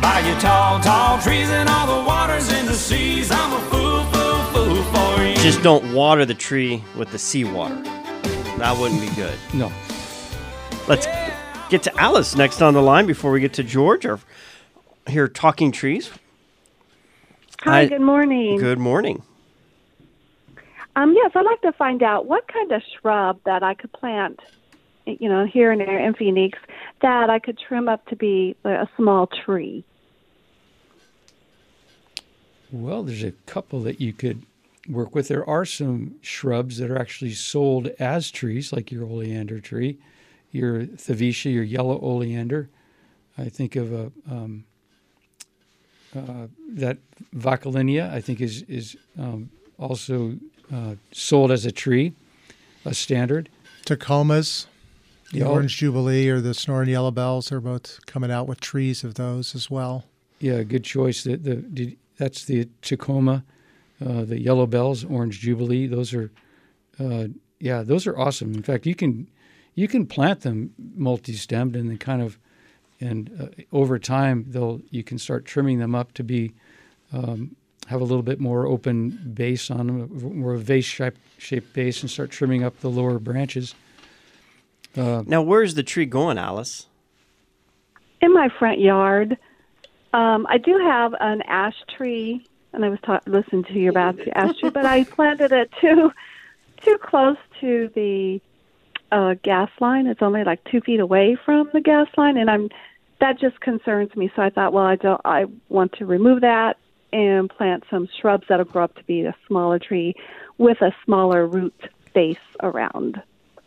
By your tall, tall trees and all the waters in the seas, I'm a fool, fool, fool for you. Just don't water the tree with the seawater. That wouldn't be good. No. Let's get to Alice next on the line before we get to George. Here, Talking Trees. Hi, good morning. Good morning. Yes, I'd like to find out what kind of shrub that I could plant, here in Phoenix, that I could trim up to be a small tree. Well, there's a couple that you could work with. There are some shrubs that are actually sold as trees, like your oleander tree, your Thavitia, your yellow oleander. I think of that Vacalinia, I think is also sold as a tree, a standard. Tacomas, the Orange Jubilee or the Snoring Yellow Bells are both coming out with trees of those as well. Yeah, good choice. That's the Tacoma, the Yellow Bells, Orange Jubilee. Those are awesome. In fact, you can plant them multi-stemmed and then over time you can start trimming them up to be have a little bit more open base on them, more of a vase-shaped base, and start trimming up the lower branches. Now, where's the tree going, Alice? In my front yard. I do have an ash tree, and I was listening to you about the ash tree, but I planted it too close to the gas line. It's only like 2 feet away from the gas line, and that just concerns me. So I thought, well, I want to remove that and plant some shrubs that'll grow up to be a smaller tree with a smaller root base around.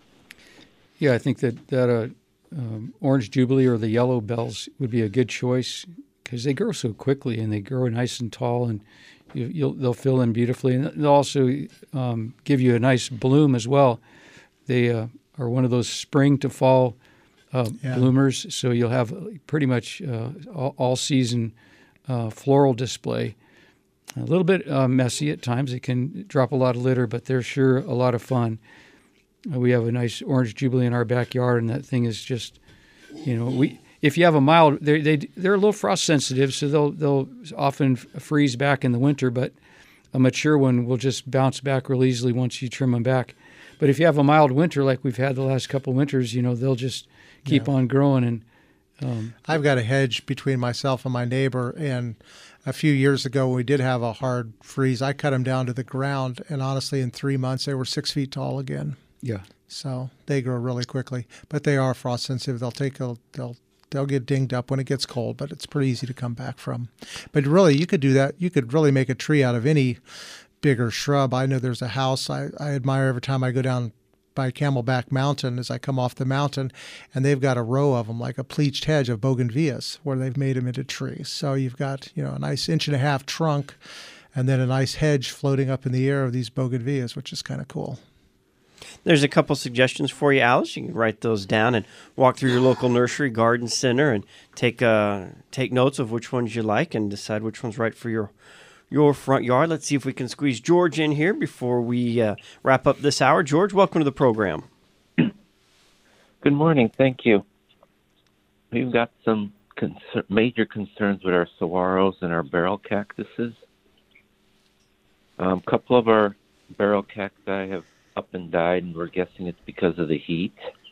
Yeah, I think that Orange Jubilee or the Yellow Bells would be a good choice because they grow so quickly and they grow nice and tall, and they'll fill in beautifully, and they'll also give you a nice bloom as well. They are one of those spring to fall bloomers, so you'll have pretty much all season floral display. A little bit messy at times. It can drop a lot of litter, but they're sure a lot of fun. We have a nice Orange Jubilee in our backyard, and that thing is just, if you have a mild, they're a little frost sensitive, so they'll often freeze back in the winter, but a mature one will just bounce back real easily once you trim them back. But if you have a mild winter like we've had the last couple of winters, they'll just keep on growing. And I've got a hedge between myself and my neighbor, and a few years ago when we did have a hard freeze, I cut them down to the ground, and honestly, in 3 months, they were 6 feet tall again. Yeah. So they grow really quickly, but they are frost sensitive. They'll get dinged up when it gets cold, but it's pretty easy to come back from. But really, you could do that. You could really make a tree out of any bigger shrub. I know there's a house I admire every time I go down by Camelback Mountain as I come off the mountain, and they've got a row of them, like a pleached hedge of bougainvilleas, where they've made them into trees. So you've got a nice 1.5-inch trunk, and then a nice hedge floating up in the air of these bougainvilleas, which is kind of cool. There's a couple suggestions for you, Alice. You can write those down and walk through your local nursery, garden center, and take notes of which ones you like and decide which one's right for your front yard. Let's see if we can squeeze George in here before we wrap up this hour. George, welcome to the program. Good morning. Thank you. We've got some major concerns with our saguaros and our barrel cactuses. A couple of our barrel cacti have up and died, and we're guessing it's because of the heat.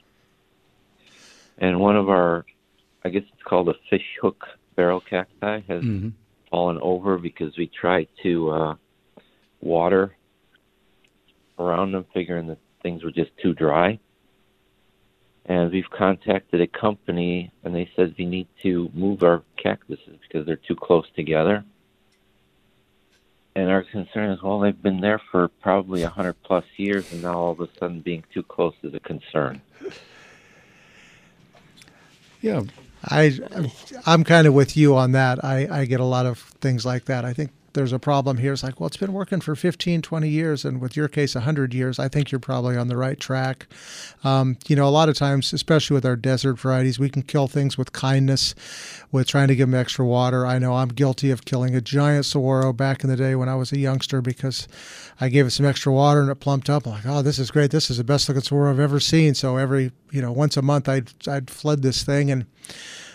And one of our, I guess it's called a fish hook barrel cacti, has fallen over because we tried to water around them, figuring that things were just too dry. And we've contacted a company, and they said we need to move our cactuses because they're too close together. And our concern is, well, they've been there for probably 100-plus years, and now all of a sudden being too close is a concern. Yeah. I'm kind of with you on that. I get a lot of things like that. I think there's a problem here. It's like, well, it's been working for 15, 20 years, and with your case, 100 years. I think you're probably on the right track. A lot of times, especially with our desert varieties, we can kill things with kindness, with trying to give them extra water. I know I'm guilty of killing a giant saguaro back in the day when I was a youngster because I gave it some extra water and it plumped up. I'm like, oh, this is great. This is the best looking saguaro I've ever seen. So every, once a month I'd flood this thing.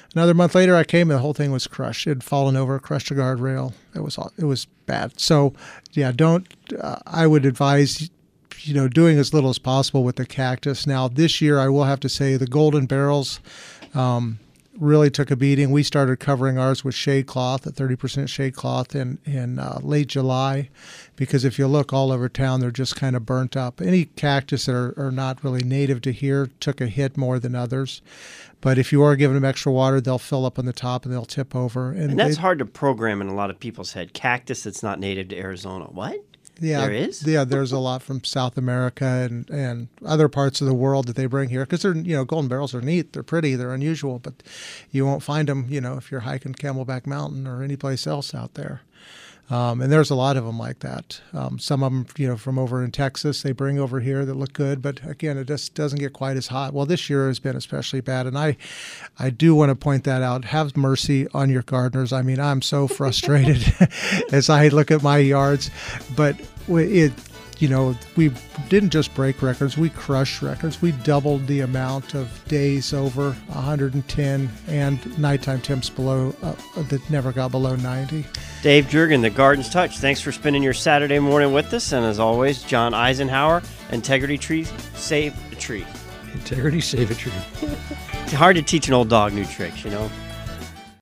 Another month later, I came and the whole thing was crushed. It had fallen over, crushed a guardrail. It was bad. So, yeah, I would advise, doing as little as possible with the cactus. Now, this year, I will have to say the golden barrels really took a beating. We started covering ours with shade cloth, a 30% shade cloth in late July, because if you look all over town, they're just kind of burnt up. Any cactus that are not really native to here took a hit more than others. But if you are giving them extra water, they'll fill up on the top and they'll tip over. And that's hard to program in a lot of people's head. Cactus that's not native to Arizona. What? Yeah, there is? Yeah, there's a lot from South America and other parts of the world that they bring here because they're, golden barrels are neat, they're pretty, they're unusual, but you won't find them, if you're hiking Camelback Mountain or any place else out there. And there's a lot of them like that. Some of them, from over in Texas, they bring over here that look good, but again, it just doesn't get quite as hot. Well, this year has been especially bad, and I do want to point that out. Have mercy on your gardeners. I mean, I'm so frustrated as I look at my yards, but we didn't just break records, we crushed records. We doubled the amount of days over 110 and nighttime temps below that never got below 90. Dave Jurgen, The Garden's Touch. Thanks for spending your Saturday morning with us. And as always, John Eisenhower, Integrity Tree, Save a Tree. Integrity, save a tree. It's hard to teach an old dog new tricks,